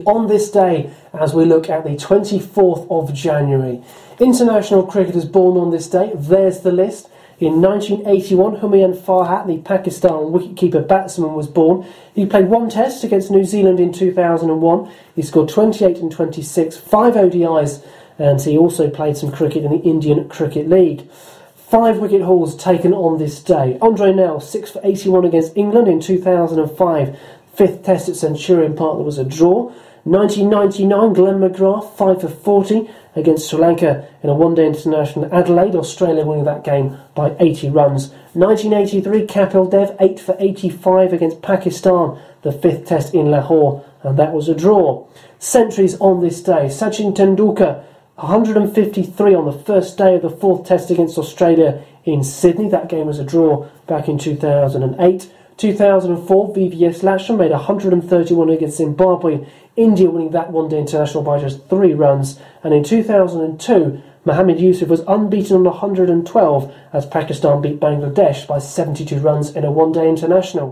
on this day as we look at the 24th of January. International cricketers born on this day, there's the list. In 1981, Humayun Farhat, the Pakistan wicketkeeper batsman, was born. He played one test against New Zealand in 2001. He scored 28 and 26, 5 ODIs, and he also played some cricket in the Indian Cricket League. 5 wicket hauls taken on this day. Andre Nell, 6 for 81 against England in 2005. 5th test at Centurion Park, there was a draw. 1999, Glenn McGrath, 5 for 40 against Sri Lanka in a one-day international at Adelaide, Australia winning that game by 80 runs. 1983, Kapil Dev, 8 for 85 against Pakistan, the 5th test in Lahore, and that was a draw. Centuries on this day. Sachin Tendulkar, 153 on the first day of the 4th test against Australia in Sydney. That game was a draw back in 2008. 2004, VVS Lachlan made 131 against Zimbabwe, India winning that one-day international by just 3 runs. And in 2002, Mohammad Yusuf was unbeaten on 112 as Pakistan beat Bangladesh by 72 runs in a one-day international.